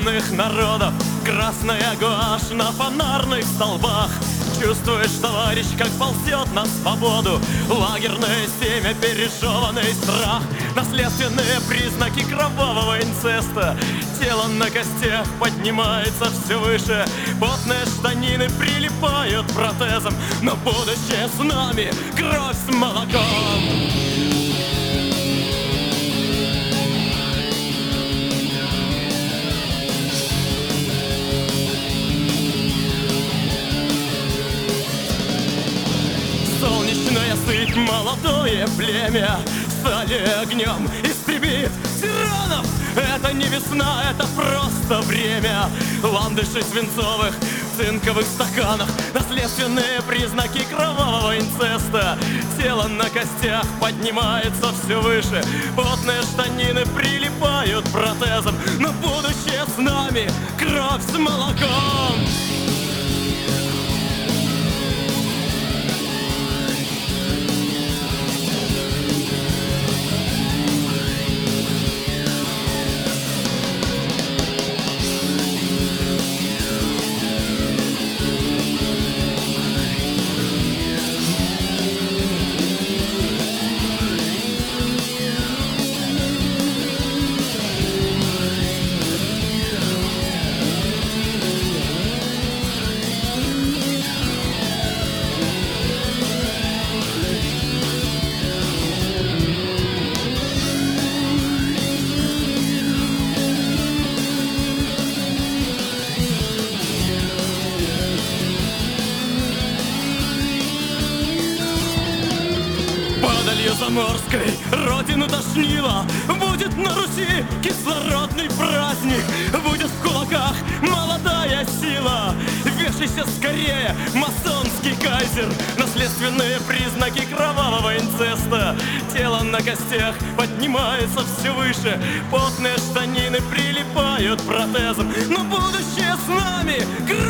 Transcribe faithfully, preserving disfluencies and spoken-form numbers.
бедных народов, красная гуашь на фонарных столбах. Чувствуешь, товарищ, как ползет на свободу лагерное семя, пережеванный страх. Наследственные признаки кровавого инцеста. Тело на костях поднимается все выше. Потные штанины прилипают протезом. Но будущее с нами, кровь с молоком. Солнечная сыпь, молодое племя, стали огнем истребит тиранов. Это не весна, это просто время. Ландыши свинцовых в цинковых стаканах. Наследственные признаки кровавого инцеста. Тело на костях поднимается все выше. Потные штанины прилипают протезом. Но будущее с нами, кровь с молоком. Падалью заморской родину тошнило. Будет на Руси кислородный праздник. Будет в кулаках молодая сила. Вешайся скорее, масонский кайзер. Наследственные признаки кровавого инцеста. Тело на костях поднимается все выше. Потные штанины прилипают протезом. Но будущее с нами.